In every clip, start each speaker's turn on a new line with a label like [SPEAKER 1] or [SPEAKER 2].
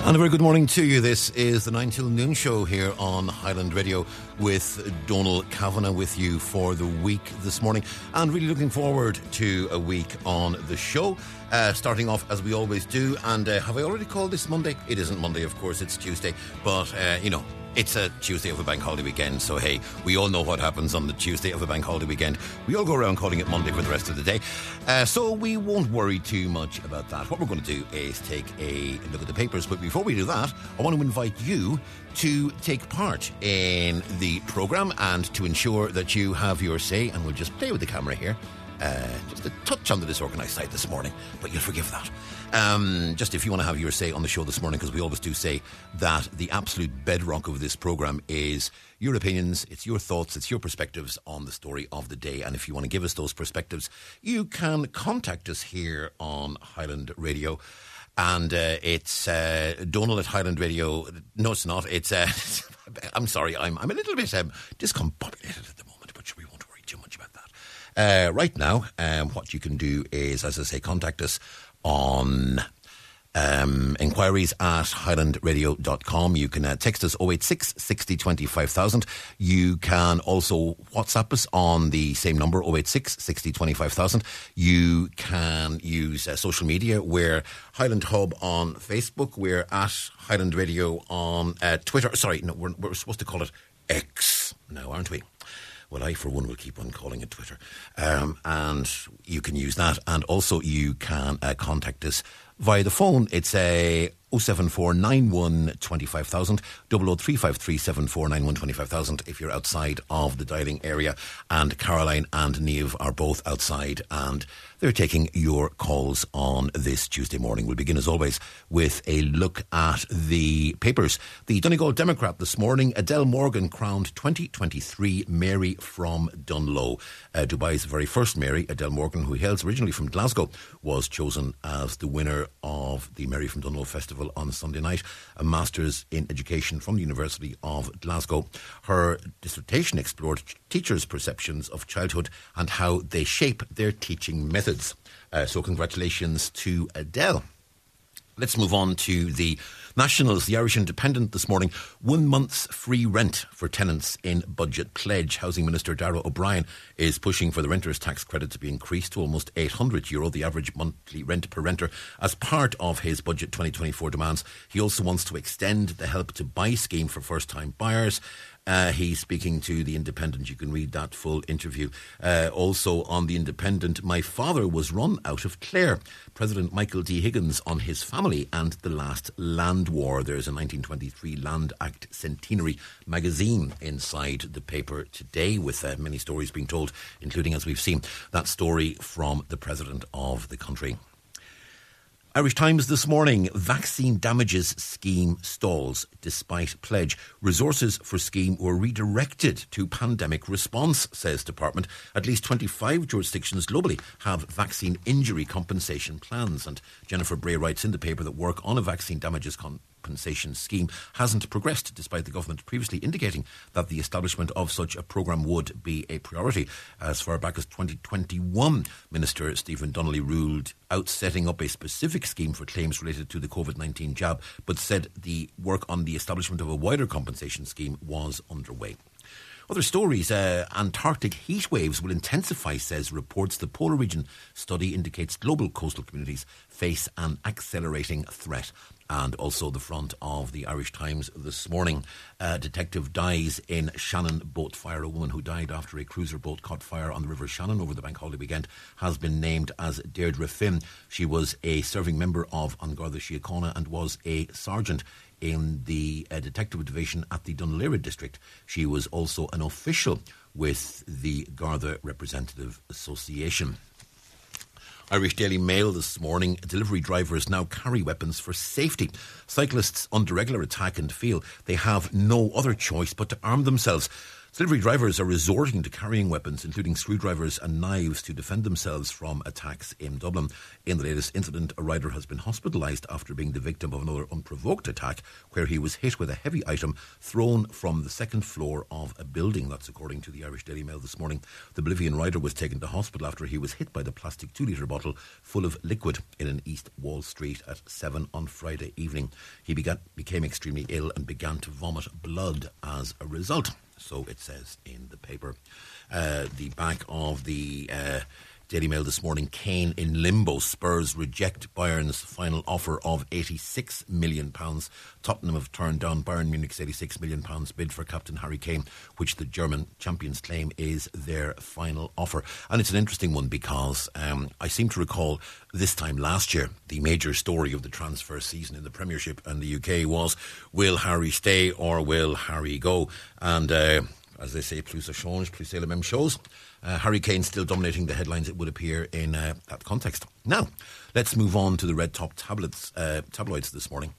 [SPEAKER 1] And a very good morning to you. This is the 9 till noon show here on Highland Radio with Donal Kavanagh with you for the week this morning. And really looking forward to a week on the show. Starting off as we always do. And have I already called this Monday? It isn't Monday, of course, it's Tuesday. But, it's a Tuesday of a bank holiday weekend, so hey, we all know what happens on the Tuesday of a bank holiday weekend. We all go around calling it Monday for the rest of the day, so we won't worry too much about that. What we're going to do is take a look at the papers, but before we do that, I want to invite you to take part in the programme and to ensure that you have your say, and we'll just play with the camera here. Just a touch on the disorganised side this morning, but you'll forgive that. Just if you want to have your say on the show this morning, because we always do say that the absolute bedrock of this programme is your opinions, it's your thoughts, it's your perspectives on the story of the day. And if you want to give us those perspectives, you can contact us here on Highland Radio. And it's Donal at Highland Radio. No, it's not. It's I'm sorry, I'm a little bit discombobulated at the moment, but we won't worry too much about that. Right now, what you can do is, as I say, contact us on inquiries at highlandradio.com. You can text us 086 60 20 5000. You can also WhatsApp us on the same number, 086 60 20 5000. You can use social media. We're Highland Hub on Facebook. We're at Highland Radio on Twitter. Sorry, no, we're supposed to call it X now, aren't we? Well, I, for one, will keep on calling it Twitter. And you can use that. And also you can contact us via the phone. It's 07491 25000, 003537491 25000 if you're outside of the dialing area. And Caroline and Niamh are both outside and they're taking your calls on this Tuesday morning. We'll begin, as always, with a look at the papers. The Donegal Democrat this morning, Adele Morgan crowned 2023 Mary from Dunloe. Dubai's very first Mary, Adele Morgan, who hails originally from Glasgow, was chosen as the winner of the Mary from Dunloe Festival on Sunday night, a Master's in Education from the University of Glasgow. Her dissertation explored teachers' perceptions of childhood and how they shape their teaching methods. So congratulations to Adele. Let's move on to the Nationals. The Irish Independent this morning. 1 month's free rent for tenants in budget pledge. Housing Minister Darragh O'Brien is pushing for the renters' tax credit to be increased to almost €800, the average monthly rent per renter, as part of his budget 2024 demands. He also wants to extend the Help to Buy scheme for first-time buyers. He's speaking to The Independent. You can read that full interview. Also on The Independent, my father was run out of Clare. President Michael D. Higgins on his family and the last land war. There's a 1923 Land Act centenary magazine inside the paper today with many stories being told, including, as we've seen, that story from the President of the country. Irish Times this morning, vaccine damages scheme stalls despite pledge. Resources for scheme were redirected to pandemic response, says Department. At least 25 jurisdictions globally have vaccine injury compensation plans. And Jennifer Bray writes in the paper that work on a vaccine damages compensation scheme hasn't progressed, despite the government previously indicating that the establishment of such a programme would be a priority. As far back as 2021, Minister Stephen Donnelly ruled out setting up a specific scheme for claims related to the COVID-19 jab, but said the work on the establishment of a wider compensation scheme was underway. Other stories, Antarctic heat waves will intensify, says reports. The polar region study indicates global coastal communities face an accelerating threat. And also the front of the Irish Times this morning. A detective dies in Shannon boat fire. A woman who died after a cruiser boat caught fire on the River Shannon over the bank holiday weekend has been named as Deirdre Finn. She was a serving member of An Garda Síochána and was a sergeant in the detective division at the Dunleary district. She was also an official with the Garda Representative Association. Irish Daily Mail this morning, delivery drivers now carry weapons for safety. Cyclists under regular attack and feel they have no other choice but to arm themselves. Delivery drivers are resorting to carrying weapons, including screwdrivers and knives, to defend themselves from attacks in Dublin. In the latest incident, a rider has been hospitalised after being the victim of another unprovoked attack, where he was hit with a heavy item thrown from the second floor of a building. That's according to the Irish Daily Mail this morning. The Bolivian rider was taken to hospital after he was hit by the plastic 2-litre bottle full of liquid in an East Wall Street at 7 on Friday evening. He became extremely ill and began to vomit blood as a result. So it says in the paper. The back of the Daily Mail this morning, Kane in limbo. Spurs reject Bayern's final offer of £86 million. Tottenham have turned down Bayern Munich's £86 million bid for captain Harry Kane, which the German champions claim is their final offer. And it's an interesting one because I seem to recall this time last year, the major story of the transfer season in the Premiership and the UK was, will Harry stay or will Harry go? And as they say, plus ça change, plus c'est la même chose. Harry Kane still dominating the headlines, it would appear, in that context. Now, let's move on to the red top tabloids this morning.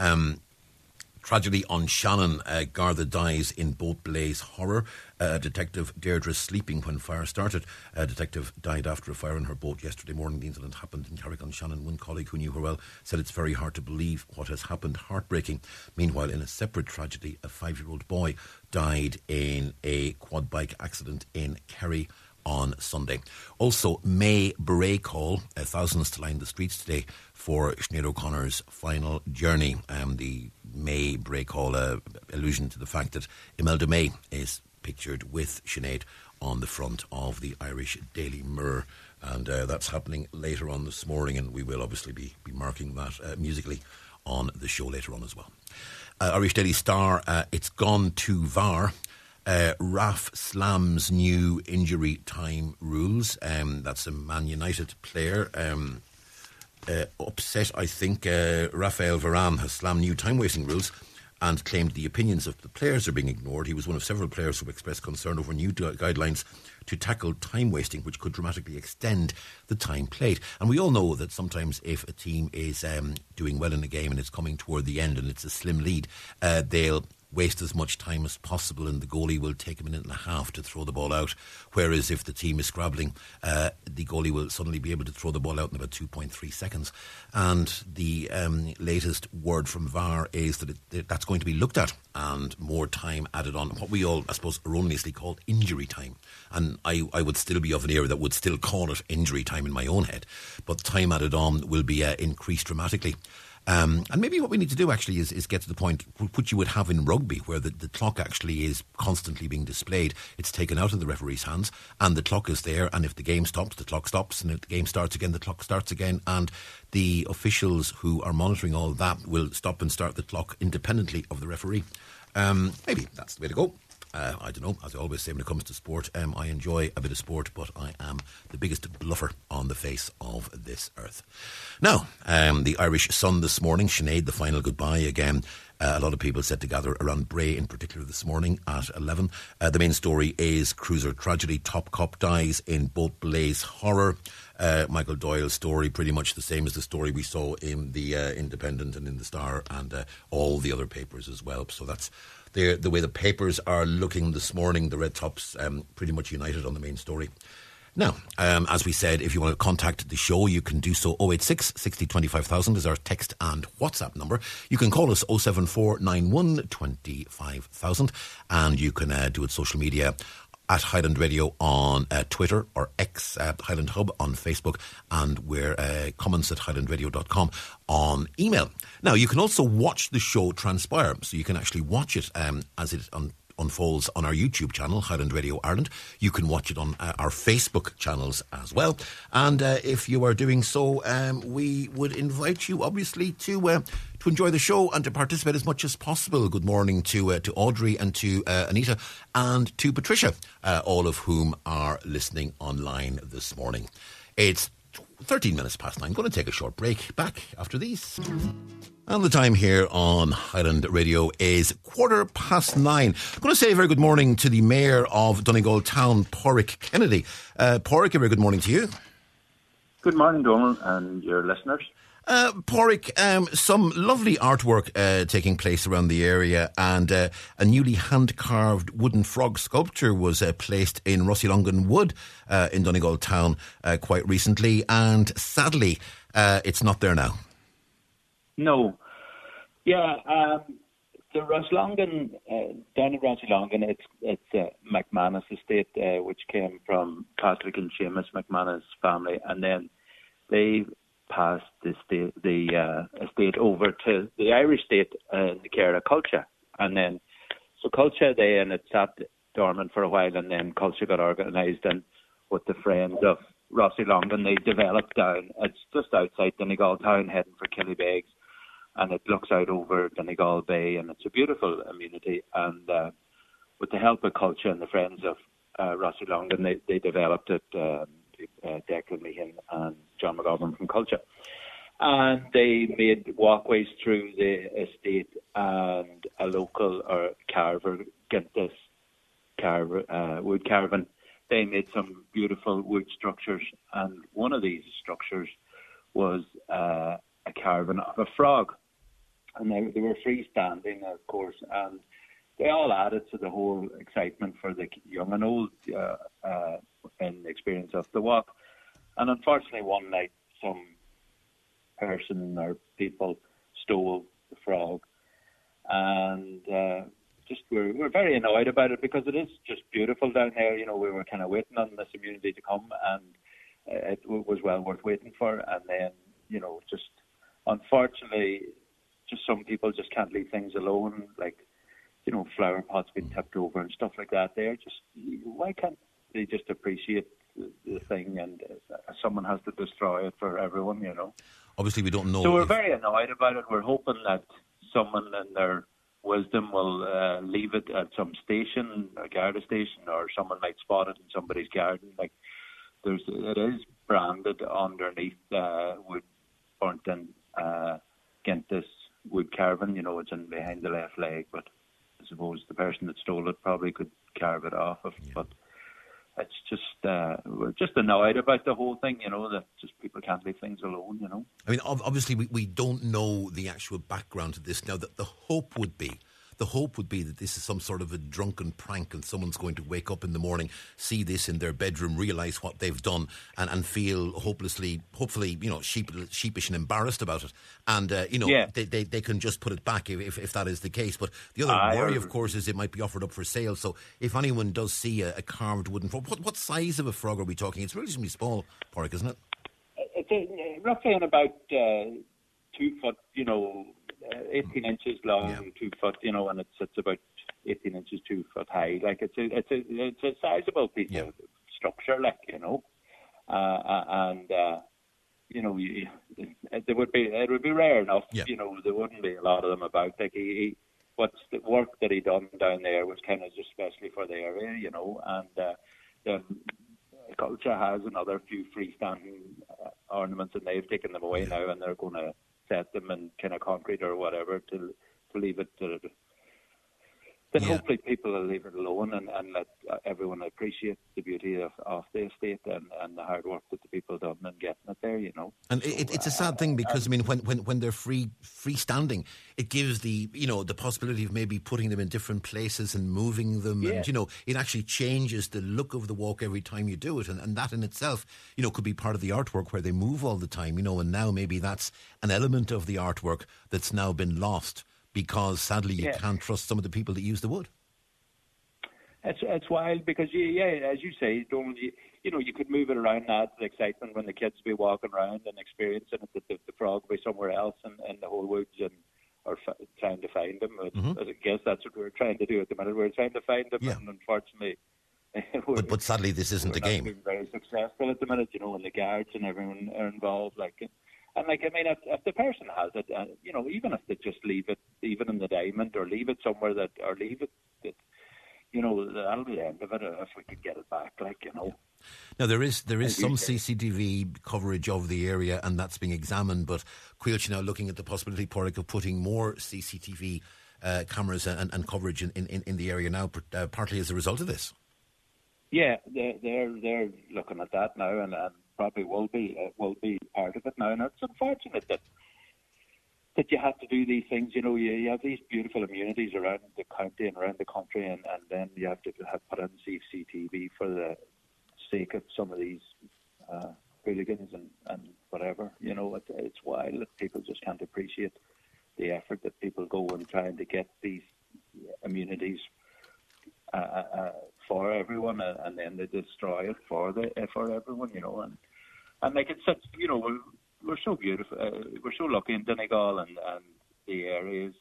[SPEAKER 1] Tragedy on Shannon. Garda dies in boat blaze horror. Detective Deirdre sleeping when fire started. A detective died after a fire in her boat yesterday morning. The incident happened in Carrick-on-Shannon. One colleague who knew her well said it's very hard to believe what has happened. Heartbreaking. Meanwhile, in a separate tragedy, a 5-year-old boy died in a quad bike accident in Kerry on Sunday. Also, May Beret call. Thousands to line the streets today for Sinead O'Connor's final journey. The May Beret call, allusion to the fact that Imelda May is pictured with Sinead on the front of the Irish Daily Mirror. And that's happening later on this morning, and we will obviously be marking that musically on the show later on as well. Irish Daily Star, it's gone too VAR. Raf slams new injury time rules. That's a Man United player. Upset, I think. Raphael Varane has slammed new time-wasting rules and claimed the opinions of the players are being ignored. He was one of several players who expressed concern over new guidelines to tackle time wasting, which could dramatically extend the time played. And we all know that sometimes if a team is doing well in a game and it's coming toward the end and it's a slim lead, they'll waste as much time as possible, and the goalie will take a minute and a half to throw the ball out. Whereas if the team is scrabbling, the goalie will suddenly be able to throw the ball out in about 2.3 seconds. And the latest word from VAR is that that's going to be looked at and more time added on. What we all, I suppose, erroneously call injury time. And I would still be of an era that would still call it injury time in my own head. But time added on will be increased dramatically. And maybe what we need to do actually is get to the point which you would have in rugby, where the clock actually is constantly being displayed. It's taken out of the referee's hands and the clock is there, and if the game stops, the clock stops, and if the game starts again, the clock starts again, and the officials who are monitoring all that will stop and start the clock independently of the referee. Maybe that's the way to go. I don't know, as I always say when it comes to sport, I enjoy a bit of sport, but I am the biggest bluffer on the face of this earth. Now, the Irish Sun this morning, Sinead, the final goodbye again. A lot of people set to gather around Bray in particular this morning at 11. The main story is cruiser tragedy. Top cop dies in boat blaze horror. Michael Doyle's story, pretty much the same as the story we saw in the Independent and in the Star and all the other papers as well. So that's the way the papers are looking this morning. The Red Tops pretty much united on the main story. Now, as we said, if you want to contact the show, you can do so. 086 60 25,000 is our text and WhatsApp number. You can call us 074 91 25,000, and you can do it social media at Highland Radio on Twitter, or X at Highland Hub on Facebook, and we're comments at highlandradio.com on email. Now, you can also watch the show transpire, so you can actually watch it as it unfolds on our YouTube channel, Highland Radio Ireland. You can watch it on our Facebook channels as well. And if you are doing so, we would invite you, obviously, to enjoy the show and to participate as much as possible. Good morning to Audrey and to Anita and to Patricia, all of whom are listening online this morning. It's 13 minutes past 9. I'm going to take a short break. Back after these. And the time here on Highland Radio is 9:15. I'm going to say a very good morning to the Mayor of Donegal Town, Pádraig Kennedy. Pádraig, a very good morning to you.
[SPEAKER 2] Good morning, Donald, and your listeners.
[SPEAKER 1] Porrick, some lovely artwork taking place around the area, and a newly hand-carved wooden frog sculpture was placed in Rossylongan Wood in Donegal town quite recently, and sadly it's not there now.
[SPEAKER 2] No. Yeah, the Rossylongan, down in Rossylongan, it's McManus estate, which came from Patrick and Seamus McManus family, and then they passed the estate over to the Irish state in the care of Culture. And then, so Culture, and it sat dormant for a while, and then Culture got organised, and with the friends of Rossylongan, they developed down. It's just outside Donegal town, heading for Killybegs, and it looks out over Donegal Bay, and it's a beautiful amenity. And with the help of Culture and the friends of Rossylongan, they developed it. Declan Meehan and John McGovern from Culture, and they made walkways through the estate, and a local carver, Gintis wood carving. They made some beautiful wood structures, and one of these structures was a carving of a frog, and they were freestanding, of course, and they all added to the whole excitement for the young and old in the experience of the walk. And unfortunately, one night, some person or people stole the frog, and we're very annoyed about it, because it is just beautiful down there. You know, we were kind of waiting on this community to come, and it was well worth waiting for. And then, you know, just unfortunately, just some people just can't leave things alone, like, you know, flower pots being tipped over and stuff like that. Why can't they just appreciate the thing, and someone has to destroy it for everyone, you know?
[SPEAKER 1] Obviously, we don't know.
[SPEAKER 2] So we're very annoyed about it. We're hoping that someone in their wisdom will leave it at some station, a Garda station, or someone might spot it in somebody's garden. Like, it is branded underneath wood burnt in Gintis wood carving. You know, it's in behind the left leg, but I suppose the person that stole it probably could carve it off of. Yeah. But it's just we're just annoyed about the whole thing, you know, that just people can't leave things alone, you know.
[SPEAKER 1] I mean, obviously we don't know the actual background to this now. That the hope would be that this is some sort of a drunken prank, and someone's going to wake up in the morning, see this in their bedroom, realise what they've done, and feel hopefully, you know, sheepish and embarrassed about it. And, you know, yeah, they can just put it back if that is the case. But the other worry, of course, is it might be offered up for sale. So if anyone does see a carved wooden frog, what size of a frog are we talking? It's relatively small, Porrick, isn't it?
[SPEAKER 2] It's roughly in about 2 foot, you know, 18 inches long, yeah, 2 foot, you know, and it's about 18 inches, 2 foot high. Like, it's a sizable piece, yeah, of structure, like, you know, and you know, it would be rare enough, yeah, you know, there wouldn't be a lot of them about. Like, what's the work that he done down there was kind of just especially for the area, you know, and then Culture has another few freestanding ornaments, and they've taken them away, yeah, now, and they're going to set them in kind of concrete or whatever to leave it to. Then, yeah, hopefully people will leave it alone and let everyone appreciate the beauty of the estate and the hard work that the people done in getting it there, you know.
[SPEAKER 1] And so, it's a sad thing, because I mean, when they're freestanding, it gives the possibility of maybe putting them in different places and moving them, yeah, and, you know, it actually changes the look of the walk every time you do it, and that in itself, you know, could be part of the artwork where they move all the time, you know, and now maybe that's an element of the artwork that's now been lost, because sadly you, yeah, can't trust some of the people that use the wood.
[SPEAKER 2] It's wild, because as you say, you know, you could move it around, add to the excitement when the kids be walking around and experiencing it, that the frog be somewhere else in the whole woods, and or trying to find them. Mm-hmm. I guess that's what we're trying to do at the minute. We're trying to find them, yeah, and unfortunately,
[SPEAKER 1] but sadly this isn't a game.
[SPEAKER 2] We're not being very successful at the minute, you know, and the guards and everyone are involved, like. And, like, I mean, if the person has it, you know, even if they just leave it, even in the diamond, or leave it somewhere or leave it, you know, that'll be the end of it if we could get it back, like, you know. Yeah.
[SPEAKER 1] Now, there is some CCTV coverage of the area, and that's being examined, but Coillte now looking at the possibility, Porrick, of putting more CCTV cameras and coverage in the area now, partly as a result of this.
[SPEAKER 2] Yeah, they're looking at that now, and probably will be part of it now. And it's unfortunate that that you have to do these things. You know, you have these beautiful immunities around the county and around the country, and then you have to put in CCTV for the sake of some of these hooligans and whatever. You know, it's wild that people just can't appreciate the effort that people go in trying to get these immunities for everyone, and then they destroy it for everyone. You know, and like it's such, you know, we're so beautiful. We're so lucky in Donegal, and the areas,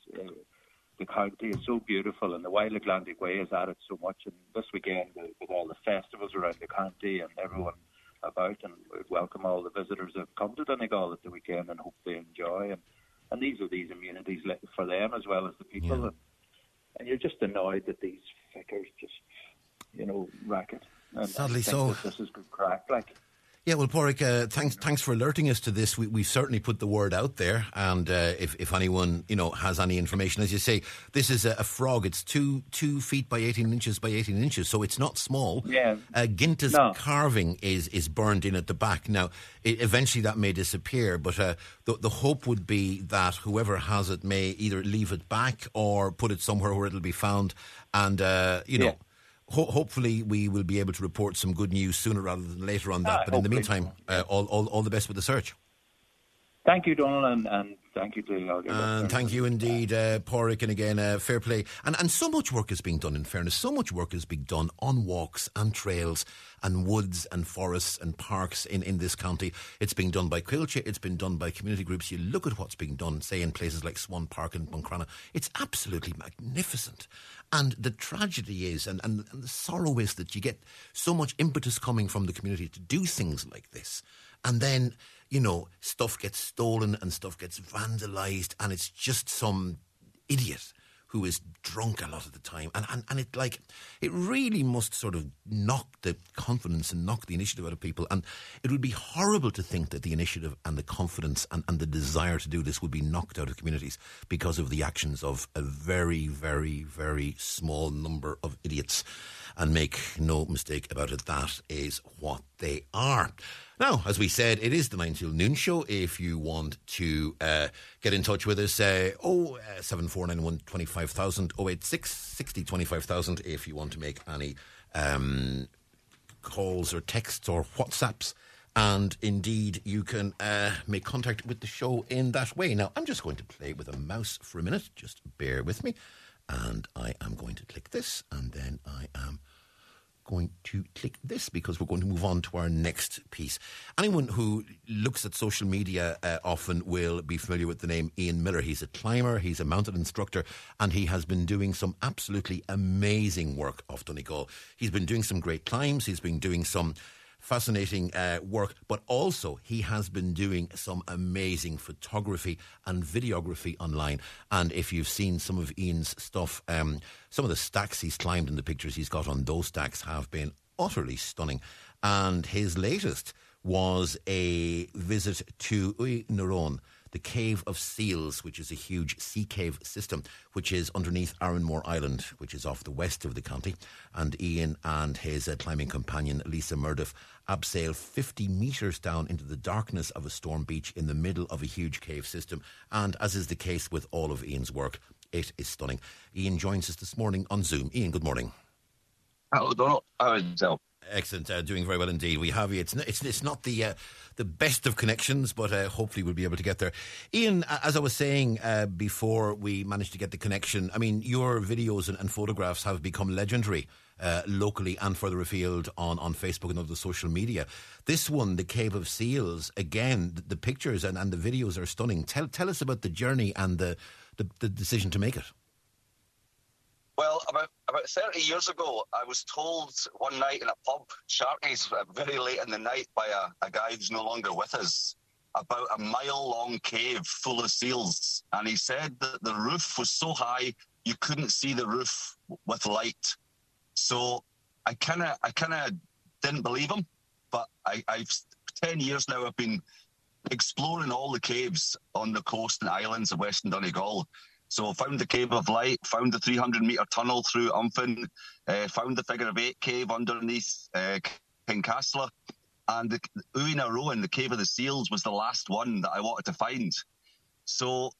[SPEAKER 2] the county is so beautiful, and the Wild Atlantic Way has added so much. And this weekend, with all the festivals around the county and everyone about, and we welcome all the visitors that come to Donegal at the weekend and hope they enjoy. And these are these immunities for them as well as the people.
[SPEAKER 1] Yeah.
[SPEAKER 2] And you're just annoyed that these figures just, you know, rack it. And
[SPEAKER 1] sadly
[SPEAKER 2] think
[SPEAKER 1] so.
[SPEAKER 2] that this is good crack, like.
[SPEAKER 1] Yeah, well, Pádraig, thanks for alerting us to this. We've certainly put the word out there, and if anyone, you know, has any information, as you say, this is a frog. It's 2 feet by 18 inches by 18 inches, so it's not small.
[SPEAKER 2] Yeah.
[SPEAKER 1] Ginta's carving is burned in at the back. Now, eventually that may disappear, but the hope would be that whoever has it may either leave it back or put it somewhere where it'll be found, and you know.
[SPEAKER 2] Yeah.
[SPEAKER 1] Hopefully we will be able to report some good news sooner rather than later on that. But in the meantime, all the best with the search.
[SPEAKER 2] Thank you, Donald, and thank you to all your
[SPEAKER 1] And thank you indeed, Pádraig, and again, fair play. And so much work is being done, in fairness. So much work is being done on walks and trails and woods and forests and parks in this county. It's being done by Quilcha, it's been done by community groups. You look at what's being done, say, in places like Swan Park and Buncrana. It's absolutely magnificent. And the tragedy is, and the sorrow is that you get so much impetus coming from the community to do things like this. And then, you know, stuff gets stolen and stuff gets vandalised, and it's just some idiot who is drunk a lot of the time. And it really must sort of knock the confidence and knock the initiative out of people. And it would be horrible to think that the initiative and the confidence and the desire to do this would be knocked out of communities because of the actions of a very, very, very small number of idiots. And make no mistake about it, that is what they are. Now, as we said, it is the 9 till noon show. If you want to get in touch with us, 07491 25,000, 086 60 25,000 if you want to make any calls or texts or WhatsApps. And indeed, you can make contact with the show in that way. Now, I'm just going to play with a mouse for a minute. Just bear with me. And I am going to click this, and then I am going to click this, because we're going to move on to our next piece. Anyone who looks at social media often will be familiar with the name Ian Miller. He's a climber, he's a mountain instructor, and he has been doing some absolutely amazing work off Donegal. He's been doing some great climbs, he's been doing some fascinating work, but also he has been doing some amazing photography and videography online. And if you've seen some of Ian's stuff, some of the stacks he's climbed and the pictures he's got on those stacks have been utterly stunning. And his latest was a visit to Uí na Róin, the Cave of Seals, which is a huge sea cave system, which is underneath Arranmore Island, which is off the west of the county. And Ian and his climbing companion, Lisa Murdoff, abseil 50 metres down into the darkness of a storm beach in the middle of a huge cave system. And as is the case with all of Ian's work, it is stunning. Ian joins us this morning on Zoom. Ian, good morning.
[SPEAKER 3] Hello, Donald. How is yourself?
[SPEAKER 1] Excellent, doing very well indeed. We have you. It's not the best of connections, but hopefully we'll be able to get there. Ian, as I was saying before we managed to get the connection, I mean, your videos and photographs have become legendary locally and further afield on Facebook and other social media. This one, the Cave of Seals, again, the pictures and the videos are stunning. Tell us about the journey and the decision to make it.
[SPEAKER 3] Well, about 30 years ago, I was told one night in a pub, Sharky's, very late in the night by a guy who's no longer with us, about a mile-long cave full of seals. And he said that the roof was so high you couldn't see the roof with light. So I kind of didn't believe him. But I've 10 years now, I've been exploring all the caves on the coast and islands of Western Donegal. So found the Cave of Light, found the 300-metre tunnel through Umfin, found the Figure of Eight cave underneath Kincastle, and the Uí na Róin, the Cave of the Seals, was the last one that I wanted to find. So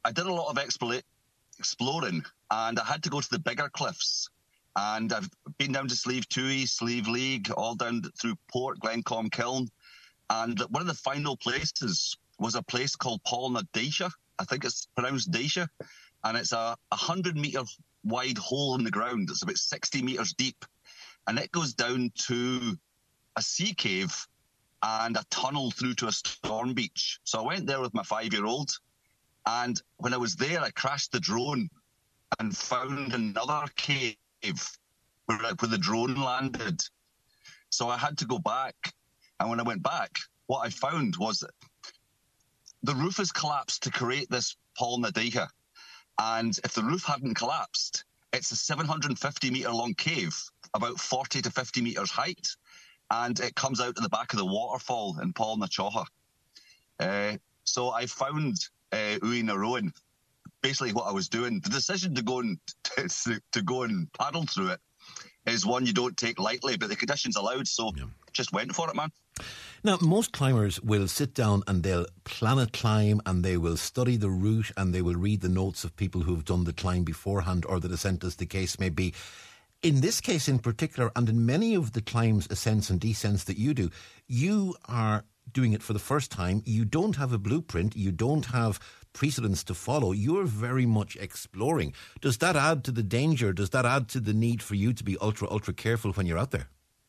[SPEAKER 3] I did a lot of exploring, and I had to go to the bigger cliffs. And I've been down to Slieve Toohey, Slieve League, all down through Port, Glencombe, Kiln. And one of the final places was a place called Paul na Deisha. I think it's pronounced Deisha. And it's a 100-metre wide hole in the ground. It's about 60 metres deep. And it goes down to a sea cave and a tunnel through to a storm beach. So I went there with my 5-year-old. And when I was there, I crashed the drone and found another cave where the drone landed. So I had to go back. And when I went back, what I found was that the roof has collapsed to create this Paul na Deisha. And if the roof hadn't collapsed, it's a 750-metre long cave, about 40 to 50 metres height. And it comes out to the back of the waterfall in Paul na Chocha. So I found Uí na Róin. Basically what I was doing. The decision to go and paddle through it is one you don't take lightly, but the conditions allowed, so just went for it, man.
[SPEAKER 1] Now, most climbers will sit down and they'll plan a climb, and they will study the route, and they will read the notes of people who have done the climb beforehand, or the descent, as the case may be. In this case in particular, and in many of the climbs, ascents and descents that you do, you are doing it for the first time. You don't have a blueprint. You don't have precedents to follow. You're very much exploring. Does that add to the danger? Does that add to the need for you to be ultra careful when you're out there?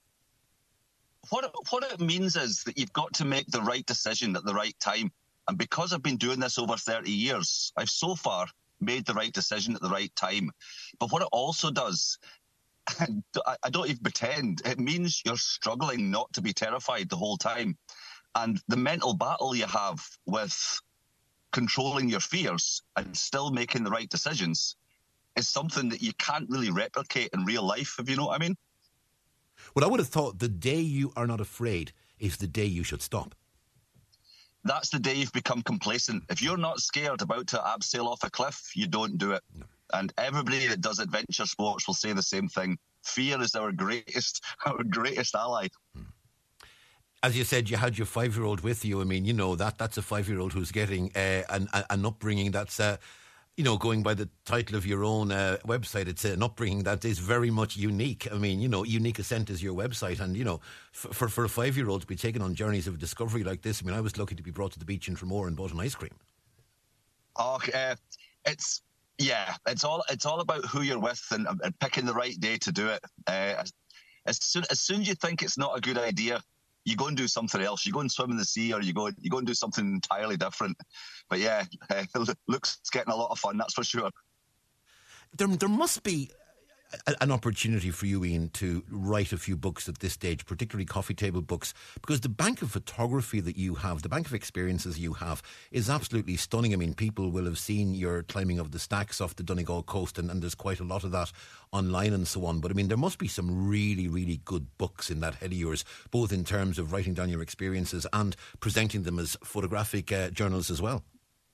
[SPEAKER 3] What it means is that you've got to make the right decision at the right time. And because I've been doing this over 30 years, I've so far made the right decision at the right time. But what it also does, I don't even pretend, it means you're struggling not to be terrified the whole time. And the mental battle you have with controlling your fears and still making the right decisions is something that you can't really replicate in real life, if you know what I mean.
[SPEAKER 1] Well, I would have thought the day you are not afraid is the day you should stop.
[SPEAKER 3] That's the day you've become complacent. If you're not scared about to abseil off a cliff, you don't do it. No. And everybody that does adventure sports will say the same thing. Fear is our greatest ally.
[SPEAKER 1] As you said, you had your 5-year-old with you. I mean, you know, that's a 5-year-old who's getting an upbringing that's, going by the title of your own website, it's an upbringing that is very much unique. I mean, Unique Ascent is your website. And, for a 5-year-old to be taken on journeys of discovery like this, I mean, I was lucky to be brought to the beach in Tramore and bought an ice cream.
[SPEAKER 3] Okay, it's all about who you're with and picking the right day to do it. As soon as you think it's not a good idea, you go and do something else. You go and swim in the sea, or you go and do something entirely different. But yeah, Luke's getting a lot of fun, that's for sure.
[SPEAKER 1] There must be an opportunity for you, Ian, to write a few books at this stage, particularly coffee table books, because the bank of photography that you have, the bank of experiences you have, is absolutely stunning. I mean, people will have seen your climbing of the stacks off the Donegal coast, and there's quite a lot of that online and so on. But I mean, there must be some really, really good books in that head of yours, both in terms of writing down your experiences and presenting them as photographic journals as well.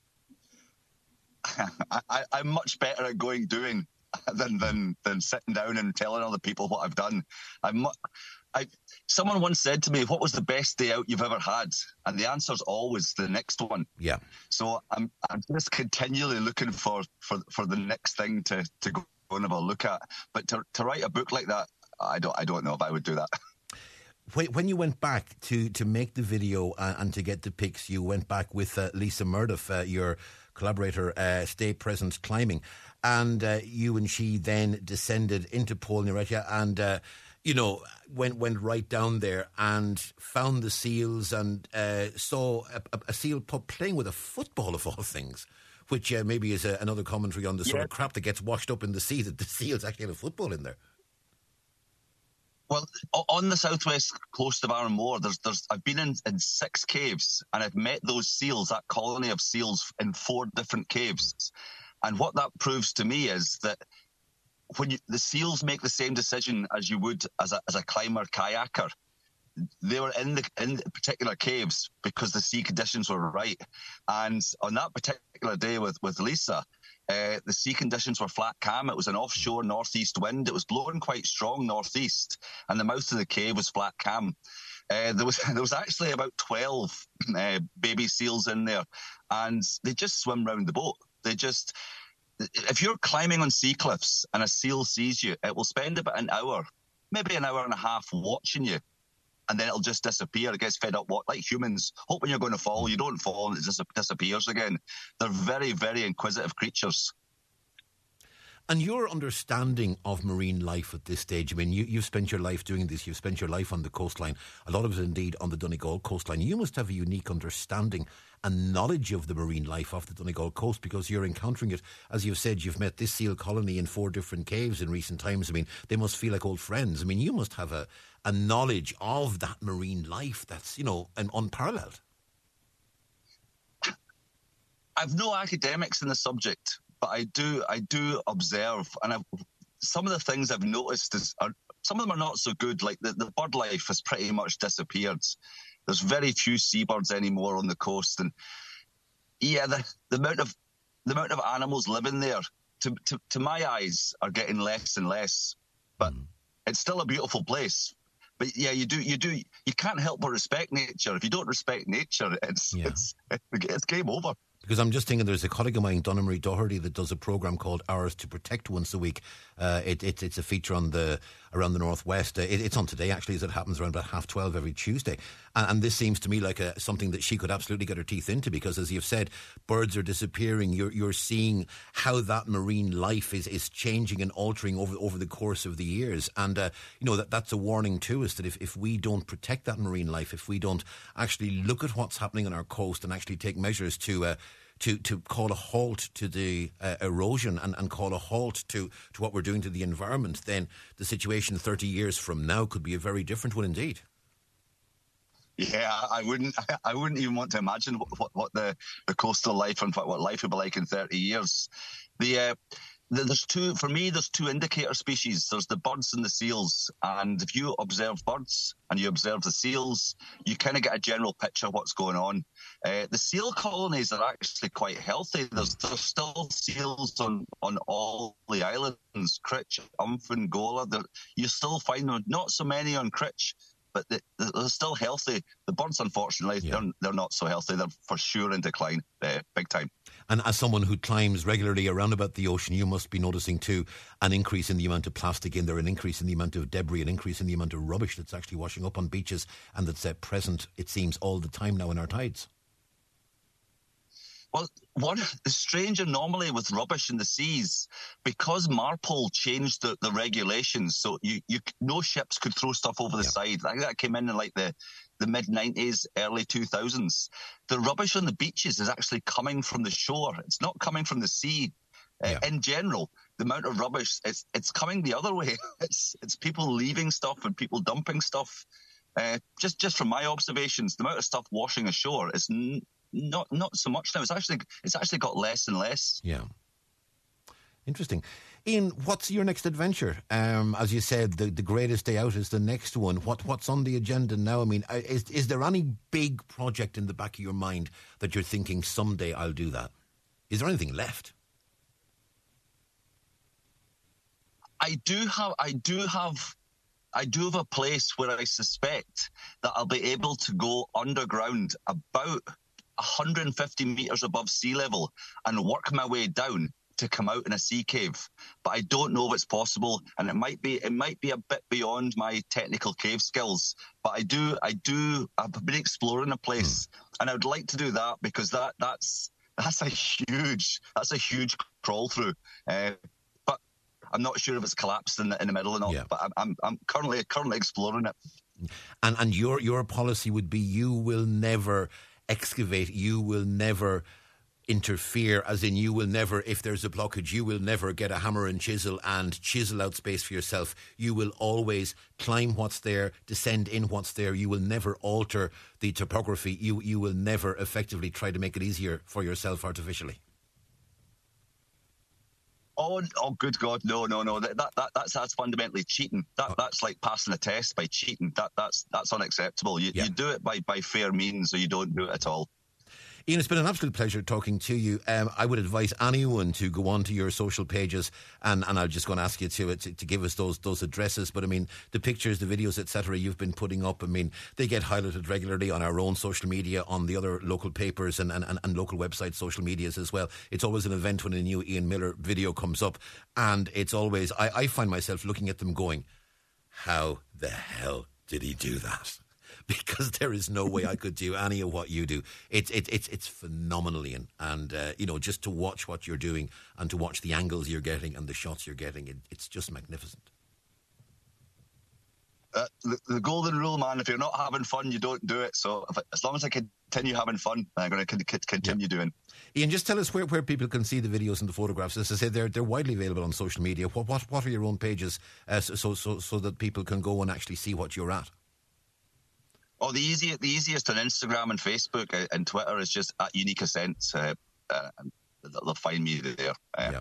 [SPEAKER 3] I'm much better at doing than sitting down and telling other people what I've done. Someone once said to me, "What was the best day out you've ever had?" And the answer's always the next one.
[SPEAKER 1] Yeah.
[SPEAKER 3] So I'm just continually looking for the next thing to go and have a look at. But to write a book like that, I don't know if I would do that.
[SPEAKER 1] When you went back to make the video and to get the pics, you went back with Lisa Murdoch, your collaborator, Stay Present Climbing, and you and she then descended into Pól na Réite and went right down there and found the seals and saw a seal pup playing with a football of all things, which maybe is another commentary on the sort of crap that gets washed up in the sea, that the seals actually have a football in there.
[SPEAKER 3] Well, on the southwest coast of Arranmore, I've been in 6 caves, and I've met those seals, that colony of seals, in 4 different caves. And what that proves to me is that when the seals make the same decision as you would as a climber kayaker, they were in the particular caves because the sea conditions were right. And on that particular day with Lisa, the sea conditions were flat calm. It was an offshore northeast wind. It was blowing quite strong northeast, and the mouth of the cave was flat calm. There was actually about 12 baby seals in there, and they just swim round the boat. If you're climbing on sea cliffs and a seal sees you, it will spend about an hour, maybe an hour and a half watching you. And then it'll just disappear. It gets fed up, like humans, hoping you're going to fall. You don't fall, and it just disappears again. They're very, very inquisitive creatures.
[SPEAKER 1] And your understanding of marine life at this stage, I mean, you've spent your life doing this. You've spent your life on the coastline, a lot of it indeed on the Donegal coastline. You must have a unique understanding and knowledge of the marine life off the Donegal coast, because you're encountering it. As you've said, you've met this seal colony in 4 different caves in recent times. I mean, they must feel like old friends. I mean, you must have a knowledge of that marine life that's, unparalleled.
[SPEAKER 3] I've no academics in the subject, but I do observe, and some of the things I've noticed some of them are not so good. Like the bird life has pretty much disappeared. There's very few seabirds anymore on the coast, and the amount of animals living there, to my eyes, are getting less and less. But it's still a beautiful place. But yeah, you can't help but respect nature. If you don't respect nature, it's game over.
[SPEAKER 1] Because I'm just thinking, there's a colleague of mine, Donna Marie Doherty, that does a programme called Hours to Protect once a week. It's a feature around the northwest. It's on today, actually, as it happens, around about 12:30 every Tuesday. And this seems to me like something that she could absolutely get her teeth into, because, as you've said, birds are disappearing. You're seeing how that marine life is changing and altering over the course of the years. And, that's a warning to us that if we don't protect that marine life, if we don't actually look at what's happening on our coast and actually take measures to call a halt to the erosion and call a halt to what we're doing to the environment, then the situation 30 years from now could be a very different one indeed.
[SPEAKER 3] Yeah, I wouldn't even want to imagine what the coastal life and what life would be like in 30 years. There's two indicator species. There's the birds and the seals. And if you observe birds and you observe the seals, you kind of get a general picture of what's going on. The seal colonies are actually quite healthy. There's still seals on all the islands, Critch, Umphn, Gola. You still find them, not so many on Critch, but they're still healthy. The birds, unfortunately, they're not so healthy. They're for sure in decline, big time.
[SPEAKER 1] And as someone who climbs regularly around about the ocean, you must be noticing too an increase in the amount of plastic in there, an increase in the amount of debris, an increase in the amount of rubbish that's actually washing up on beaches, and that's present, it seems, all the time now in our tides.
[SPEAKER 3] Well, the strange anomaly with rubbish in the seas, because Marpole changed the regulations, so no ships could throw stuff over the side. I think that came in like the mid-90s, early 2000s. The rubbish on the beaches is actually coming from the shore. It's not coming from the sea. In general, the amount of rubbish, it's coming the other way. It's people leaving stuff and people dumping stuff. Just from my observations, the amount of stuff washing ashore is not so much now. It's actually got less and less. Yeah.
[SPEAKER 1] Interesting. Ian, what's your next adventure? As you said, the greatest day out is the next one. What's on the agenda now? I mean, is there any big project in the back of your mind that you're thinking someday I'll do that? Is there anything left?
[SPEAKER 3] I do have a place where I suspect that I'll be able to go underground about 150 metres above sea level and work my way down to come out in a sea cave. But I don't know if it's possible, and it might be a bit beyond my technical cave skills. But I've been exploring the place, and I would like to do that, because that's a huge crawl through. But I'm not sure if it's collapsed in the middle or not. Yeah. But I'm currently exploring it.
[SPEAKER 1] And your policy would be you will never excavate, you will never interfere, as in you will never, if there's a blockage, you will never get a hammer and chisel out space for yourself. You will always climb what's there, descend in what's there. You will never alter the topography. You will never effectively try to make it easier for yourself artificially.
[SPEAKER 3] Oh, good God, no. That's fundamentally cheating. That's like passing a test by cheating. That's unacceptable. You do it by fair means, or you don't do it at all.
[SPEAKER 1] Ian, it's been an absolute pleasure talking to you. I would advise anyone to go onto your social pages, and I'm just going to ask you to give us those addresses. But I mean, the pictures, the videos, etc. you've been putting up, I mean, they get highlighted regularly on our own social media, on the other local papers and local websites, social medias as well. It's always an event when a new Ian Miller video comes up, and it's always, I find myself looking at them going, how the hell did he do that? Because there is no way I could do any of what you do. It's phenomenal, Ian. And, just to watch what you're doing and to watch the angles you're getting and the shots you're getting, it's just magnificent.
[SPEAKER 3] The golden rule, man, if you're not having fun, you don't do it. So as long as I continue having fun, I'm going to continue doing.
[SPEAKER 1] Ian, just tell us where people can see the videos and the photographs. As I say, they're widely available on social media. What are your own pages so that people can go and actually see what you're at?
[SPEAKER 3] Oh, the easiest on Instagram and Facebook and Twitter is just at Unique Ascents. They'll find me there.
[SPEAKER 1] Yeah.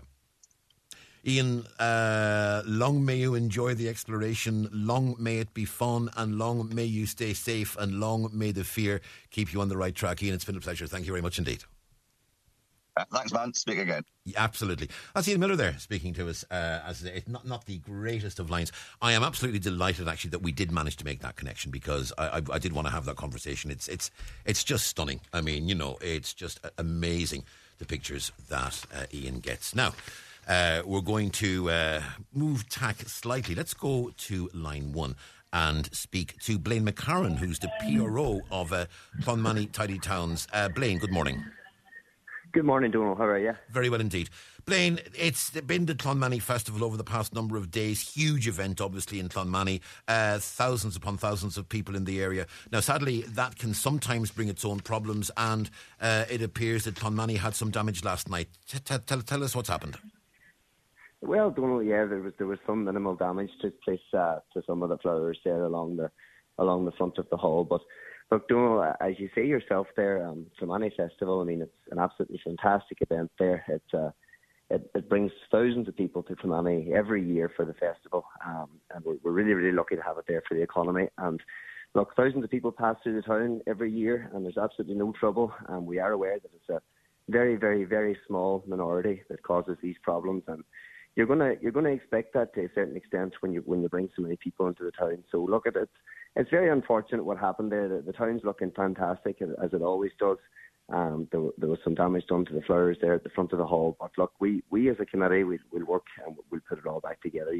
[SPEAKER 1] Ian, long may you enjoy the exploration, long may it be fun, and long may you stay safe, and long may the fear keep you on the right track. Ian, it's been a pleasure. Thank you very much indeed.
[SPEAKER 3] Thanks, man. Speak again.
[SPEAKER 1] Yeah, absolutely. That's Ian Miller there speaking to us. As it's not the greatest of lines. I am absolutely delighted actually that we did manage to make that connection, because I did want to have that conversation. It's just stunning. I mean, it's just amazing, the pictures that Ian gets. Now, we're going to move tack slightly. Let's go to line 1 and speak to Blaine McCarran, who's the PRO of Clonmany Tidy Towns. Blaine, good morning.
[SPEAKER 4] Good morning, Donal. How are you?
[SPEAKER 1] Very well indeed. Blaine, it's been the Clonmany Festival over the past number of days. Huge event, obviously, in Clonmany. Thousands upon thousands of people in the area. Now, sadly, that can sometimes bring its own problems, and it appears that Clonmany had some damage last night. Tell us what's happened.
[SPEAKER 4] Well, Donal, yeah, there was some minimal damage took place to some of the flowers there along the front of the hall, but look, Donal, as you say yourself there, Clonmany Festival, I mean, it's an absolutely fantastic event there. It brings thousands of people to Clonmany every year for the festival, and we're really, really lucky to have it there for the economy. And look, thousands of people pass through the town every year, and there's absolutely no trouble. And we are aware that it's a very, very, very small minority that causes these problems, and you're gonna expect that to a certain extent when you bring so many people into the town. So look at it. It's very unfortunate what happened there. The town's looking fantastic, as it always does. There was some damage done to the flowers there at the front of the hall. But look, we as a committee, we'll work and we'll put it all back together,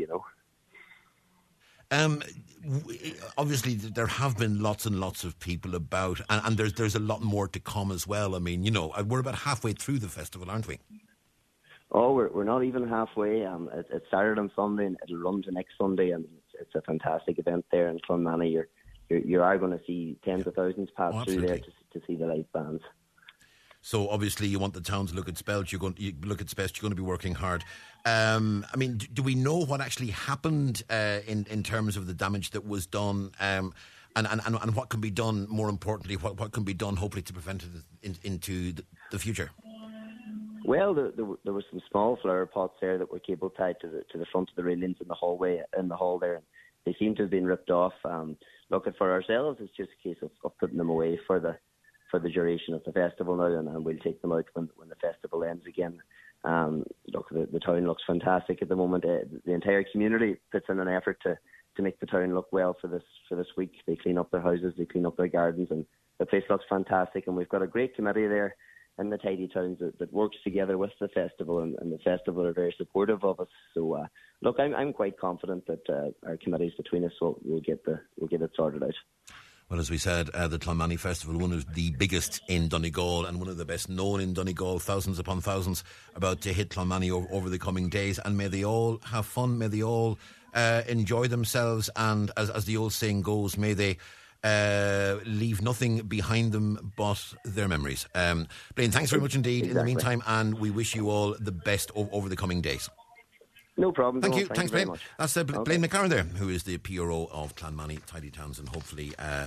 [SPEAKER 1] Obviously, there have been lots and lots of people about, and there's a lot more to come as well. I mean, we're about halfway through the festival, aren't we?
[SPEAKER 4] Oh, we're not even halfway. It started on Sunday and it'll run to next Sunday, and it's a fantastic event there in Clonmany. You are going to see tens of thousands pass through there to see the live bands. So
[SPEAKER 1] obviously you want the town to look its best. You're going to be working hard. I mean, do we know what actually happened in terms of the damage that was done, and what can be done? More importantly, what can be done, hopefully, to prevent it into the future?
[SPEAKER 4] Well, there were some small flower pots there that were cable tied to the front of the railings in the hall there, and they seem to have been ripped off. Look, for ourselves, it's just a case of putting them away for the duration of the festival now, and we'll take them out when the festival ends again. Look, the town looks fantastic at the moment. The entire community puts in an effort to make the town look well for this week. They clean up their houses, they clean up their gardens, and the place looks fantastic. And we've got a great committee there in the Tidy Towns that works together with the festival, and the festival are very supportive of us. So look, I'm quite confident that our committees between us will get it sorted out.
[SPEAKER 1] Well, as we said, the Clonmany Festival, one of the biggest in Donegal and one of the best known in Donegal, thousands upon thousands about to hit Clonmany over the coming days, and may they all have fun, may they all enjoy themselves, and as the old saying goes, may they leave nothing behind them but their memories. Blaine, thanks very much indeed. Exactly. In the meantime, and we wish you all the best over the coming days.
[SPEAKER 4] No problem.
[SPEAKER 1] Thank you. Thanks, Blaine. That's Blaine McCarran there, who is the PRO of Clonmany Tidy Towns, and hopefully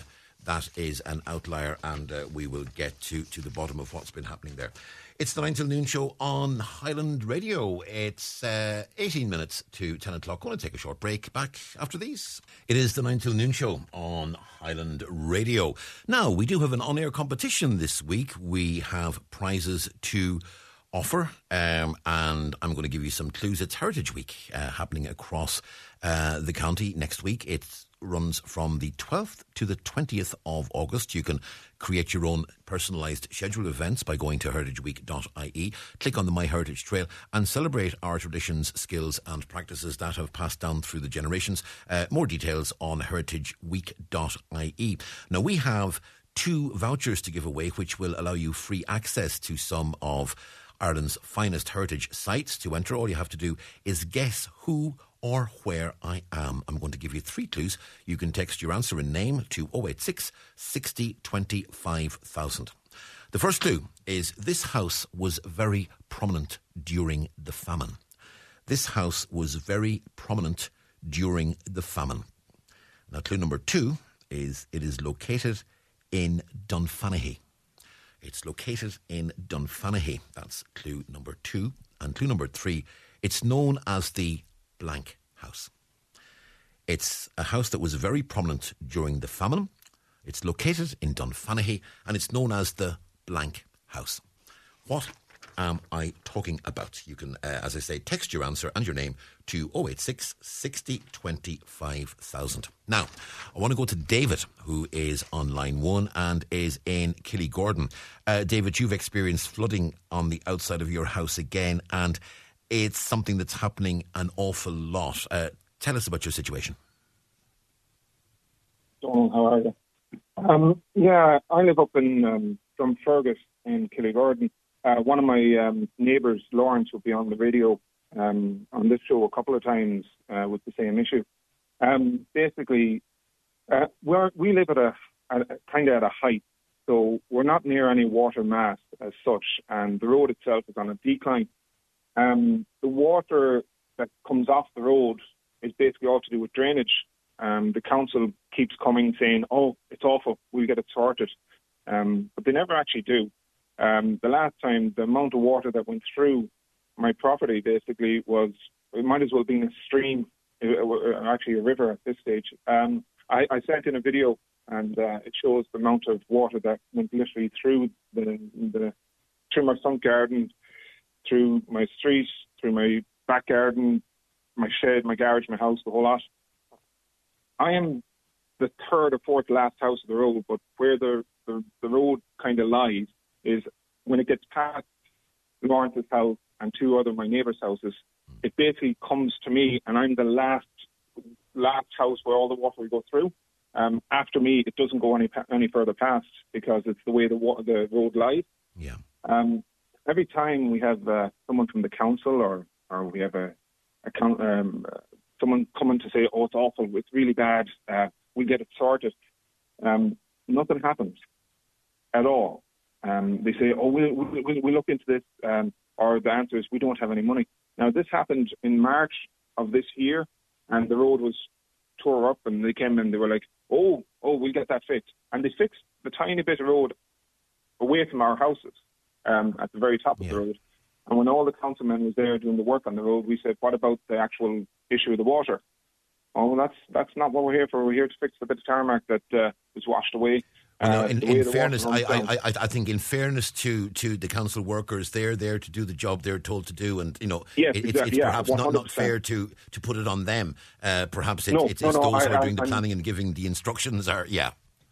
[SPEAKER 1] that is an outlier, and we will get to the bottom of what's been happening there. It's the 9 till noon show on Highland Radio. It's 18 minutes to 10 o'clock. I'm going to take a short break. Back after these. It is the 9 till noon show on Highland Radio. Now, we do have an on-air competition this week. We have prizes to offer, and I'm going to give you some clues. It's Heritage Week happening across the county next week. It runs from the 12th to the 20th of August. You can create your own personalised schedule of events by going to heritageweek.ie, click on the My Heritage Trail and celebrate our traditions, skills and practices that have passed down through the generations. More details on heritageweek.ie. Now, we have 2 vouchers to give away, which will allow you free access to some of Ireland's finest heritage sites. To enter, all you have to do is guess who or where I am. I'm going to give you 3 clues. You can text your answer and name to 086 60 25 000. The first clue is this house was very prominent during the famine. This house was very prominent during the famine. Now, clue number 2 is it is located in Dunfanaghy. It's located in Dunfanaghy. That's clue number 2. And clue number 3, it's known as the blank house. It's a house that was very prominent during the famine. It's located in Dunfanaghy and it's known as the blank house. What am I talking about? You can, as I say, text your answer and your name to 086 60 25 000. Now, I want to go to David, who is on line 1 and is in Killygordon. David, you've experienced flooding on the outside of your house again, and it's something that's happening an awful lot. Tell us about your situation.
[SPEAKER 5] Donald, how are you? Yeah, I live up in Drumfergus in Killygordon. One of my neighbours, Lawrence, will be on the radio on this show a couple of times with the same issue. Basically, we live at a kind of at a height, so we're not near any water mass as such, and the road itself is on a decline. The water that comes off the road is basically all to do with drainage. The council keeps coming saying, "Oh, it's awful, we'll get it sorted," but they never actually do. The last time, the amount of water that went through my property basically was, it might as well have been a stream, actually a river at this stage. I sent in a video and it shows the amount of water that went literally through through my front garden, through my street, through my back garden, my shed, my garage, my house, the whole lot. I am the 3rd or 4th last house of the road, but where the road kind of lies is when it gets past Lawrence's house and 2 other my neighbours' houses, it basically comes to me, and I'm the last house where all the water will go through. After me, it doesn't go any further past because it's the way the road lies.
[SPEAKER 1] Yeah.
[SPEAKER 5] Every time we have someone from the council or we have someone coming to say, "Oh, it's awful, it's really bad, we'll get it sorted," nothing happens at all. They say, "Oh, we'll look into this," or the answer is, "We don't have any money." Now, this happened in March of this year, and the road was tore up, and they came and they were like, oh, we'll get that fixed. And they fixed the tiny bit of road away from our houses at the very top of the road. And when all the councilmen was there doing the work on the road, we said, what about the actual issue of the water? Oh, that's not what we're here for. We're here to fix the bit of tarmac that was washed away.
[SPEAKER 1] In fairness, I think in fairness to the council workers, they're there to do the job they're told to do, and it's perhaps not fair to put it on them. Perhaps it's those who are doing the planning and giving the instructions. I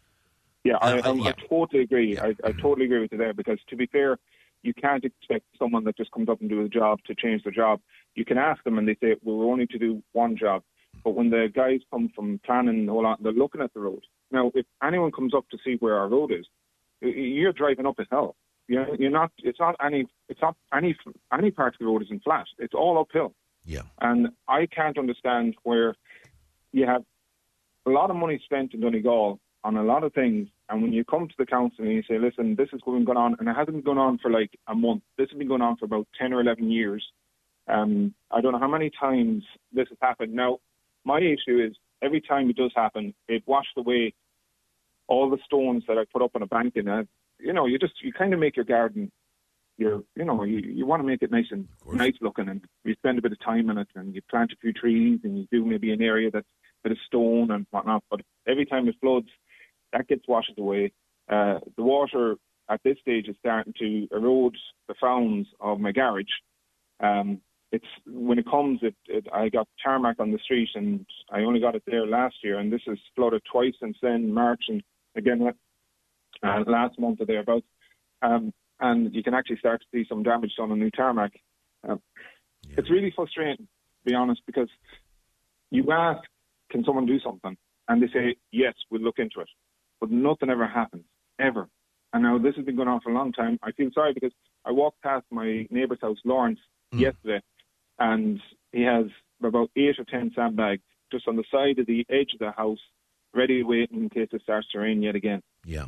[SPEAKER 5] totally agree. I totally agree with you there, because to be fair, you can't expect someone that just comes up and does a job to change their job. You can ask them and they say, we're only to do one job. But when the guys come from planning and all that, they're looking at the road. Now, if anyone comes up to see where our road is, you're driving up a hill. You're not. It's not any part of the road isn't flat. It's all uphill.
[SPEAKER 1] Yeah. And
[SPEAKER 5] I can't understand where you have a lot of money spent in Donegal on a lot of things, and when you come to the council and you say, listen, this has been going on, and it hasn't been going on for like a month. This has been going on for about 10 or 11 years. I don't know how many times this has happened. Now, my issue is every time it does happen, it washed away all the stones that I put up on a bank in it, you kind of make your garden. You want to make it nice looking, and you spend a bit of time in it, and you plant a few trees, and you do maybe an area that's a bit of stone and whatnot. But every time it floods, that gets washed away. The water at this stage is starting to erode the founds of my garage. When it comes, I got tarmac on the street, and I only got it there last year, and this has flooded twice since then, March and again last month or thereabouts. And you can actually start to see some damage on a new tarmac. It's really frustrating, to be honest, because you ask, can someone do something? And they say, yes, we'll look into it. But nothing ever happens, ever. And now this has been going on for a long time. I feel sorry because I walked past my neighbour's house, Lawrence, yesterday, and he has about 8 or 10 sandbags just on the side of the edge of the house, ready waiting in case it starts to rain yet again.
[SPEAKER 1] Yeah.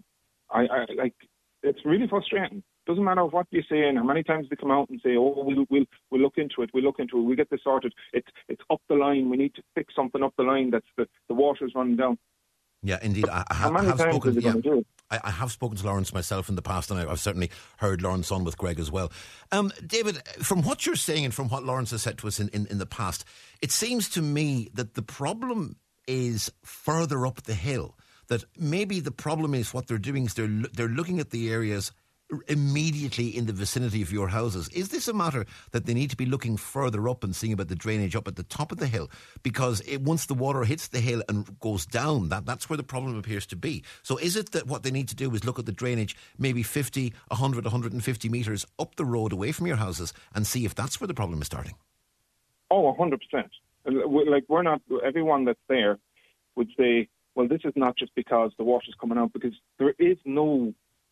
[SPEAKER 5] It's really frustrating. Doesn't matter what you say and how many times they come out and say, "Oh, we'll look into it. We'll look into it. We'll get this sorted. It's up the line. We need to fix something up the line. That's the water's running down."
[SPEAKER 1] Yeah, indeed. I have spoken to Lawrence myself in the past, and I've certainly heard Lawrence on with Greg as well. David, from what you're saying and from what Lawrence has said to us in the past, it seems to me that the problem is further up the hill. That maybe the problem is what they're doing is they're looking at the areas immediately in the vicinity of your houses. Is this a matter that they need to be looking further up and seeing about the drainage up at the top of the hill? Because once the water hits the hill and goes down, that's where the problem appears to be. So is it that what they need to do is look at the drainage maybe 50, 100, 150 metres up the road away from your houses and see if that's where the problem is starting?
[SPEAKER 5] Oh, 100%. We're not, everyone that's there would say, well, this is not just because the water's coming out, because there is no,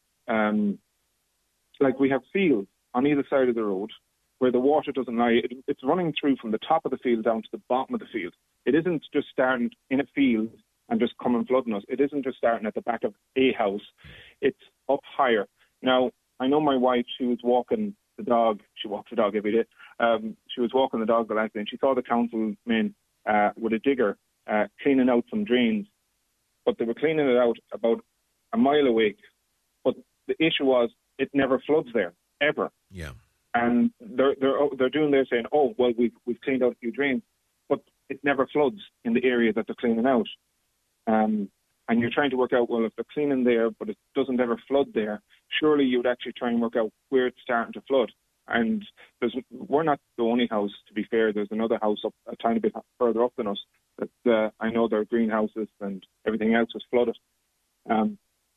[SPEAKER 5] we have fields on either side of the road where the water doesn't lie. It's running through from the top of the field down to the bottom of the field. It isn't just starting in a field and just coming flooding us. It isn't just starting at the back of a house. It's up higher. Now, I know my wife, she was walking the dog. She walks the dog every day. She was walking the dog the last day, and she saw the councilmen with a digger cleaning out some drains. But they were cleaning it out about a mile away. But the issue was it never floods there, ever.
[SPEAKER 1] Yeah.
[SPEAKER 5] And they're doing there saying, oh, well, we've cleaned out a few drains. But it never floods in the area that they're cleaning out. And you're trying to work out, well, if they're cleaning there, but it doesn't ever flood there, surely you would actually try and work out where it's starting to flood. And we're not the only house, to be fair. There's another house up a tiny bit further up than us that I know their greenhouses and everything else was flooded. And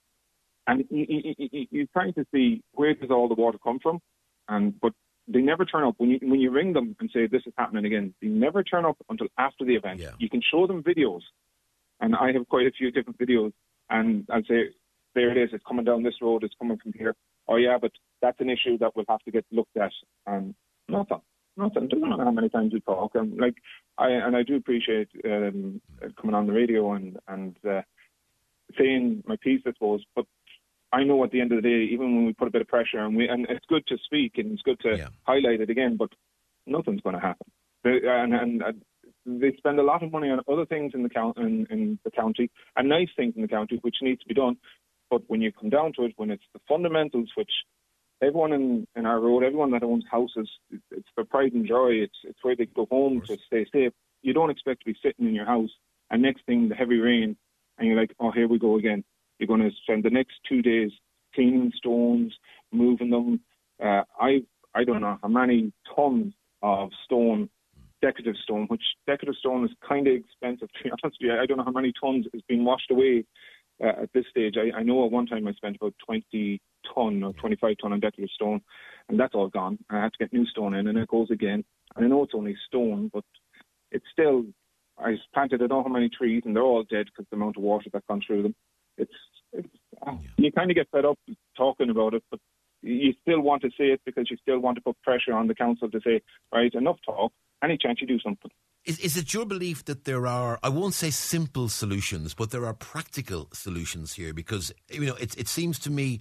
[SPEAKER 5] you're trying to see where does all the water come from, but they never turn up. When you ring them and say this is happening again, they never turn up until after the event.
[SPEAKER 1] Yeah.
[SPEAKER 5] You can show them videos, and I have quite a few different videos, and I'll say, there it is, it's coming down this road, it's coming from here. Oh yeah, but that's an issue that will have to get looked at. And nothing. Doesn't matter how many times you talk. And I do appreciate coming on the radio and saying my piece, I suppose. But I know at the end of the day, even when we put a bit of pressure and it's good to speak and it's good to highlight it again, but nothing's going to happen. And they spend a lot of money on other things in the county, and nice things in the county, which needs to be done. But when you come down to it, when it's the fundamentals, which everyone in our road, everyone that owns houses, it's their pride and joy. It's where they go home to stay safe. You don't expect to be sitting in your house, and next thing, the heavy rain, and you're like, oh, here we go again. You're going to spend the next 2 days cleaning stones, moving them. I don't know how many tons of stone, decorative stone, which decorative stone is kind of expensive, to be honest with you. I don't know how many tons is being washed away at this stage. I know at one time I spent about 20 ton or 25 ton on decorative stone, and that's all gone. I had to get new stone in, and it goes again. And I know it's only stone, but it's still, I planted I don't know how many trees, and they're all dead because the amount of water that's gone through them. You kind of get fed up talking about it, but you still want to say it because you still want to put pressure on the council to say, right, enough talk, any chance you do something.
[SPEAKER 1] Is it your belief that there are, I won't say simple solutions, but there are practical solutions here? Because, it seems to me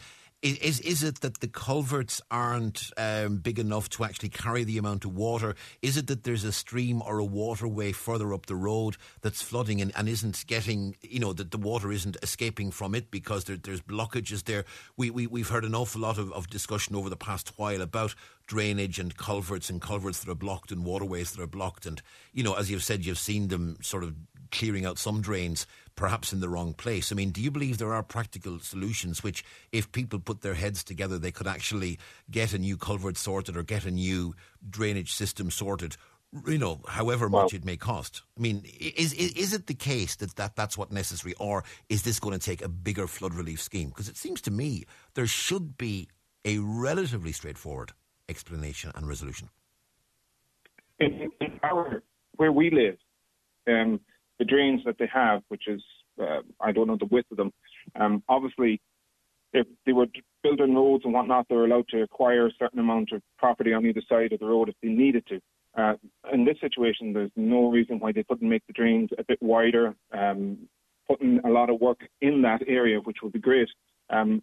[SPEAKER 1] Is it that the culverts aren't big enough to actually carry the amount of water? Is it that there's a stream or a waterway further up the road that's flooding and isn't getting, that the water isn't escaping from it because there's blockages there? We've heard an awful lot of discussion over the past while about drainage and culverts that are blocked and waterways that are blocked. And, as you've said, you've seen them sort of clearing out some drains, perhaps in the wrong place. I mean, do you believe there are practical solutions which, if people put their heads together, they could actually get a new culvert sorted or get a new drainage system sorted, however much it may cost? I mean, is it the case that's what's necessary, or is this going to take a bigger flood relief scheme? Because it seems to me there should be a relatively straightforward explanation and resolution.
[SPEAKER 5] In where we live, the drains that they have, which is, I don't know the width of them, obviously, if they were building roads and whatnot, they were allowed to acquire a certain amount of property on either side of the road if they needed to. In this situation, there's no reason why they couldn't make the drains a bit wider, putting a lot of work in that area, which would be great. For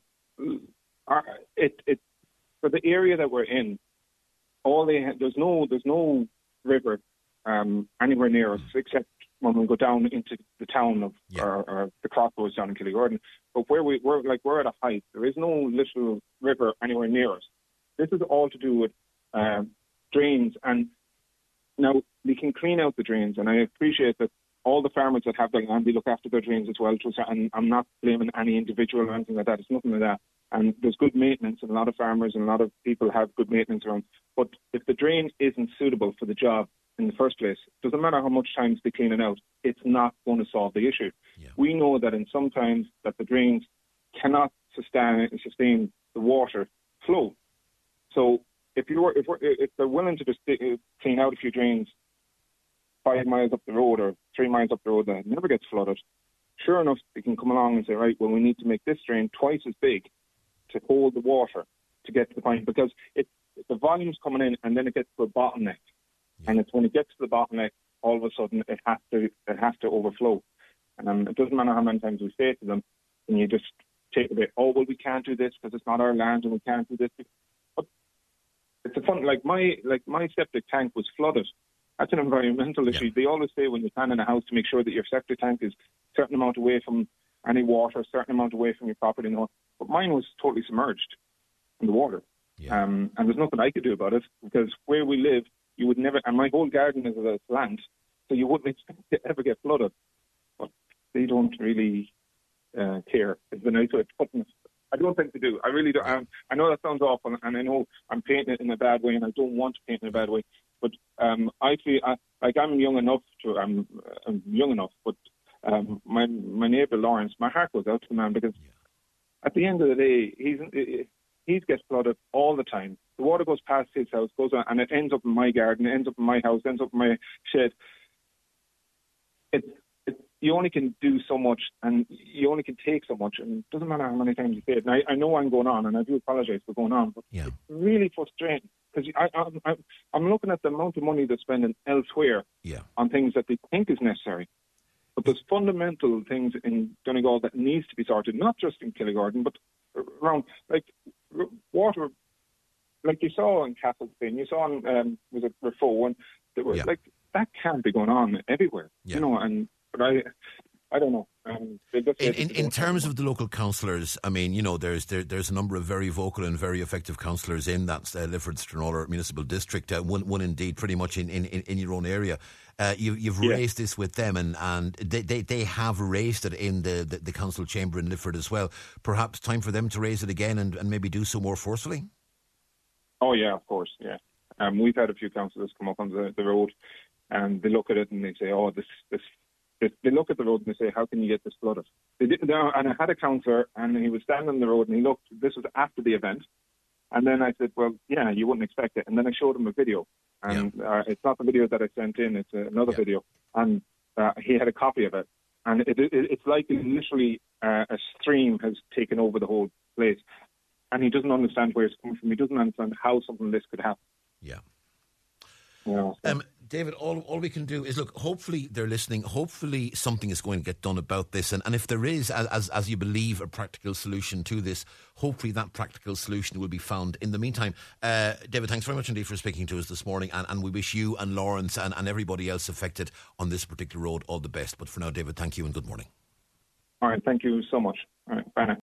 [SPEAKER 5] the area that we're in, there's no river anywhere near us except when we go down into the town of or the crossroads down in Killigordon. But where we're at a height, there is no little river anywhere near us. This is all to do with drains, and now we can clean out the drains, and I appreciate that all the farmers that have their land, they look after their drains as well. And I'm not blaming any individual or anything like that. It's nothing like that. And there's good maintenance, and a lot of farmers and a lot of people have good maintenance around. But if the drain isn't suitable for the job in the first place, it doesn't matter how much time they clean it out, it's not going to solve the issue. Yeah. We know that in some times that the drains cannot sustain the water flow. So if they're willing to just clean out a few drains 5 miles up the road or 3 miles up the road that never gets flooded, sure enough, they can come along and say, right, well, we need to make this drain twice as big to hold the water to get to the point, because the volume's coming in and then it gets to a bottleneck. Yeah. And it's when it gets to the bottleneck, all of a sudden it has to overflow. It doesn't matter how many times we say to them, and you just take a bit, oh, well, we can't do this because it's not our land and we can't do this. But it's a fun, like my septic tank was flooded. That's an environmental issue. Yeah. They always say when you plan in a house to make sure that your septic tank is a certain amount away from any water, a certain amount away from your property. But mine was totally submerged in the water. Yeah. And there's nothing I could do about it, because where we live, you would never, and my whole garden is a land, so you wouldn't expect to ever get flooded. But they don't really care. It's the nice way of putting it. I don't think they do. I really don't. I know that sounds awful, and I know I'm painting it in a bad way, and I don't want to paint it in a bad way. But I feel like I'm young enough, but my neighbour Lawrence, my heart goes out to the man, because at the end of the day, he gets flooded all the time. The water goes past his house, goes on, and it ends up in my garden, ends up in my house, ends up in my shed. You only can do so much, and you only can take so much, and it doesn't matter how many times you say it. And I know I'm going on, and I do apologise for going on, but it's really frustrating, because I'm looking at the amount of money they're spending elsewhere on things that they think is necessary. But there's fundamental things in Donegal that needs to be sorted, not just in Killigordon, but around, like water, like you saw in Castlespain, you saw in was it Rafo, and there were like that can't be going on everywhere, But I don't know.
[SPEAKER 1] In terms of the local councillors, I mean, there's a number of very vocal and very effective councillors in that Lifford Stranorlar Municipal District. One indeed, pretty much in your own area. You've raised this with them, and they have raised it in the council chamber in Lifford as well. Perhaps time for them to raise it again and maybe do so more forcefully.
[SPEAKER 5] Oh yeah, of course, yeah. We've had a few councillors come up on the road, and they look at it and they say, "Oh, this." They look at the road and they say, how can you get this flooded? And I had a councillor, and he was standing on the road, and he looked. This was after the event. And then I said, well, yeah, you wouldn't expect it. And then I showed him a video. And it's not the video that I sent in. It's another video. And he had a copy of it. And it's like literally a stream has taken over the whole place. And he doesn't understand where it's coming from. He doesn't understand how something like this could happen.
[SPEAKER 1] Yeah. David, all we can do is look, hopefully they're listening, hopefully something is going to get done about this, and if there is, as you believe, a practical solution to this, hopefully that practical solution will be found. In the meantime, David, thanks very much indeed for speaking to us this morning, and we wish you and Lawrence and everybody else affected on this particular road all the best. But for now, David, thank you and good morning.
[SPEAKER 5] All right, thank you so much. All right, bye now.